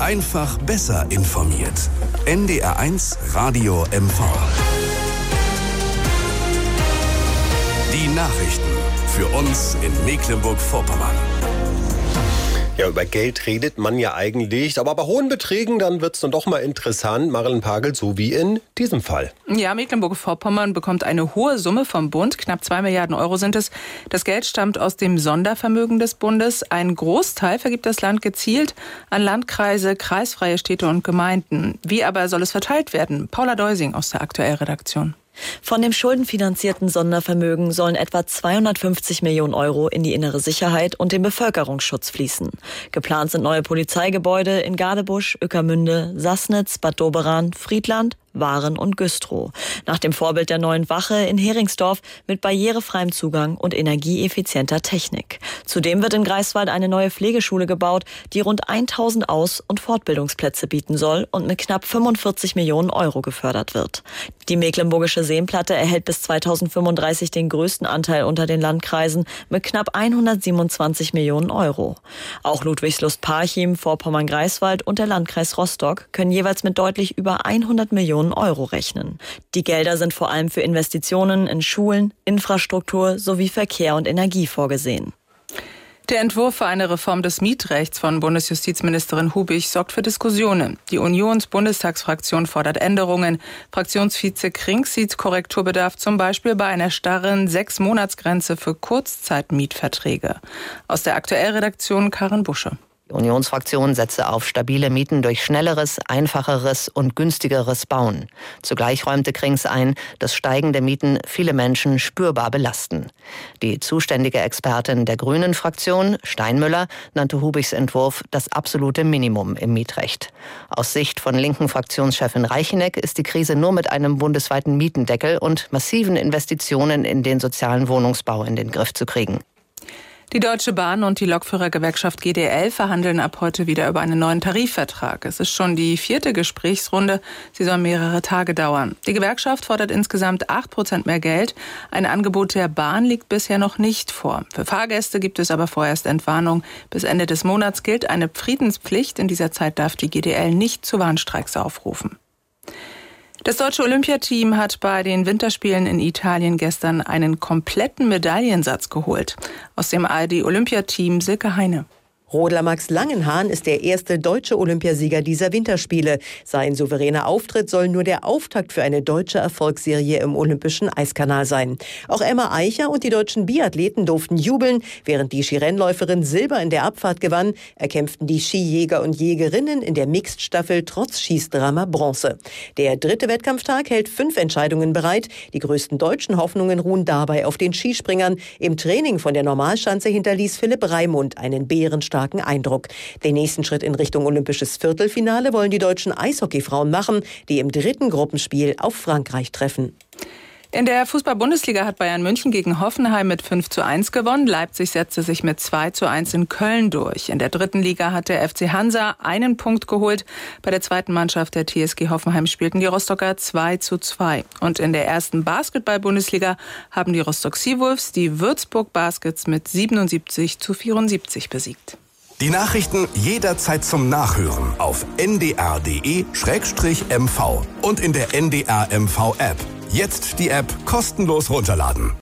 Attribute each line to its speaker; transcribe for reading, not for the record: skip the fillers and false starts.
Speaker 1: Einfach besser informiert. NDR1 Radio MV. Die Nachrichten für uns in Mecklenburg-Vorpommern.
Speaker 2: Ja, über Geld redet man ja eigentlich, aber bei hohen Beträgen, dann wird's dann doch mal interessant. Marilyn Pagel, so wie in diesem Fall.
Speaker 3: Ja, Mecklenburg-Vorpommern bekommt eine hohe Summe vom Bund, knapp 2 Milliarden Euro sind es. Das Geld stammt aus dem Sondervermögen des Bundes. Ein Großteil vergibt das Land gezielt an Landkreise, kreisfreie Städte und Gemeinden. Wie aber soll es verteilt werden? Paula Deusing aus der Aktuellredaktion.
Speaker 4: Von dem schuldenfinanzierten Sondervermögen sollen etwa 250 Millionen Euro in die innere Sicherheit und den Bevölkerungsschutz fließen. Geplant sind neue Polizeigebäude in Gadebusch, Ueckermünde, Sassnitz, Bad Doberan, Friedland, Waren und Güstrow. Nach dem Vorbild der neuen Wache in Heringsdorf mit barrierefreiem Zugang und energieeffizienter Technik. Zudem wird in Greifswald eine neue Pflegeschule gebaut, die rund 1000 Aus- und Fortbildungsplätze bieten soll und mit knapp 45 Millionen Euro gefördert wird. Die Mecklenburgische Seenplatte erhält bis 2035 den größten Anteil unter den Landkreisen mit knapp 127 Millionen Euro. Auch Ludwigslust-Parchim, Vorpommern-Greifswald und der Landkreis Rostock können jeweils mit deutlich über 100 Millionen Euro rechnen. Die Gelder sind vor allem für Investitionen in Schulen, Infrastruktur sowie Verkehr und Energie vorgesehen.
Speaker 3: Der Entwurf für eine Reform des Mietrechts von Bundesjustizministerin Hubig sorgt für Diskussionen. Die Unions-Bundestagsfraktion fordert Änderungen. Fraktionsvize Krings sieht Korrekturbedarf zum Beispiel bei einer starren 6-Monatsgrenze für Kurzzeitmietverträge. Aus der Aktuellredaktion Karin Busche.
Speaker 5: Die Unionsfraktion setze auf stabile Mieten durch schnelleres, einfacheres und günstigeres Bauen. Zugleich räumte Krings ein, dass steigende Mieten viele Menschen spürbar belasten. Die zuständige Expertin der Grünen-Fraktion, Steinmüller, nannte Hubigs Entwurf das absolute Minimum im Mietrecht. Aus Sicht von linken Fraktionschefin Reicheneck ist die Krise nur mit einem bundesweiten Mietendeckel und massiven Investitionen in den sozialen Wohnungsbau in den Griff zu kriegen.
Speaker 3: Die Deutsche Bahn und die Lokführergewerkschaft GDL verhandeln ab heute wieder über einen neuen Tarifvertrag. Es ist schon die 4. Gesprächsrunde. Sie soll mehrere Tage dauern. Die Gewerkschaft fordert insgesamt 8% mehr Geld. Ein Angebot der Bahn liegt bisher noch nicht vor. Für Fahrgäste gibt es aber vorerst Entwarnung. Bis Ende des Monats gilt eine Friedenspflicht. In dieser Zeit darf die GDL nicht zu Warnstreiks aufrufen. Das deutsche Olympiateam hat bei den Winterspielen in Italien gestern einen kompletten Medaillensatz geholt. Aus dem ARD-Olympiateam Silke Heine.
Speaker 6: Rodler Max Langenhahn ist der erste deutsche Olympiasieger dieser Winterspiele. Sein souveräner Auftritt soll nur der Auftakt für eine deutsche Erfolgsserie im Olympischen Eiskanal sein. Auch Emma Eicher und die deutschen Biathleten durften jubeln. Während die Skirennläuferin Silber in der Abfahrt gewann, erkämpften die Skijäger und Jägerinnen in der Mixed-Staffel trotz Schießdrama Bronze. Der 3. Wettkampftag hält 5 Entscheidungen bereit. Die größten deutschen Hoffnungen ruhen dabei auf den Skispringern. Im Training von der Normalschanze hinterließ Philipp Raimund einen bärenstarken Eindruck. Den nächsten Schritt in Richtung olympisches Viertelfinale wollen die deutschen Eishockeyfrauen machen, die im 3. Gruppenspiel auf Frankreich treffen.
Speaker 3: In der Fußball-Bundesliga hat Bayern München gegen Hoffenheim mit 5:1 gewonnen. Leipzig setzte sich mit 2:1 in Köln durch. In der 3. Liga hat der FC Hansa einen Punkt geholt. Bei der zweiten Mannschaft der TSG Hoffenheim spielten die Rostocker 2:2. Und in der 1. Basketball-Bundesliga haben die Rostock Seawolves die Würzburg Baskets mit 77:74 besiegt.
Speaker 1: Die Nachrichten jederzeit zum Nachhören auf ndr.de/mv und in der NDR MV App. Jetzt die App kostenlos runterladen.